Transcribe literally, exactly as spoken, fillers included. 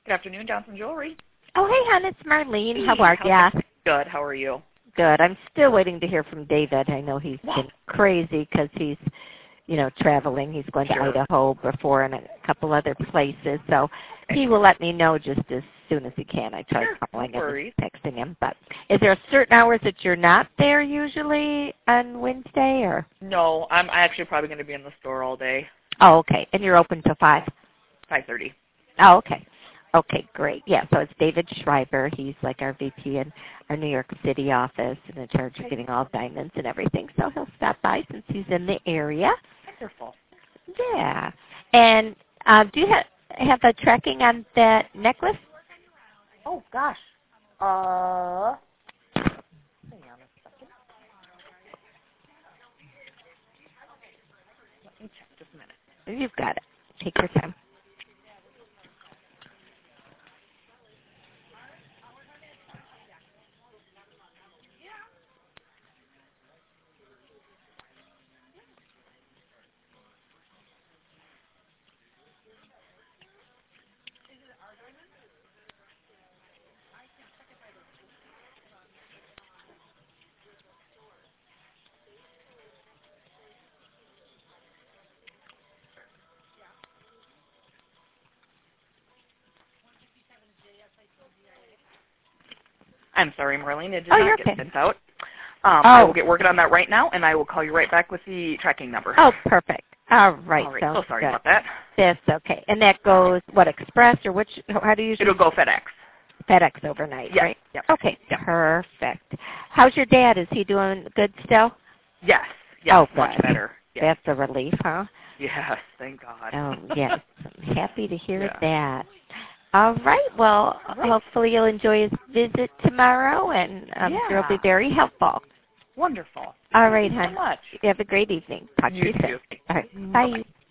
Good afternoon, Johnson Jewelry. Oh, hey, hon, it's Marlene. Hey, How are how you? Good. How are you? Good. I'm still waiting to hear from David. I know he's been crazy because he's, you know, traveling. He's going Sure. to Idaho before and a couple other places. So Okay. he will let me know just as soon as he can. I tried Sure, calling no him worries. and texting him. But is there certain hours that you're not there usually on Wednesday? Or? No, I'm actually probably going to be in the store all day. Oh, okay. And you're open till five? five thirty. Oh, okay. Okay, great. Yeah, so it's David Schreiber. He's like our V P in our New York City office and in charge of getting all diamonds and everything. So he'll stop by since he's in the area. Wonderful. Yeah. And uh, do you ha- have a tracking on that necklace? Oh, gosh. Uh, hang on a second. Let me check just a minute. You've got it. Take your time. I'm sorry, Marlene. It did Oh, not you're get okay. sent out. Um, Oh. I will get working on that right now, and I will call you right back with the tracking number. Oh, perfect. All right. All right. Sounds So sorry good. about that. That's okay. And that goes, what, Express or which, how do you usually? It'll go FedEx. FedEx overnight, Yes. right? Yep. Okay, Yep. Perfect. How's your dad? Is he doing good still? Yes. Yes. Oh, much good. better. Yes. That's a relief, huh? Yes. Thank God. Oh, yes. I'm happy to hear Yeah. that. All right. Well, All right. hopefully you'll enjoy his visit tomorrow, and I'm Yeah. sure it'll be very helpful. Wonderful. All Thank right, you hon. so much. You have a great evening. Talk to You you soon. too. All right. Bye-bye. Bye.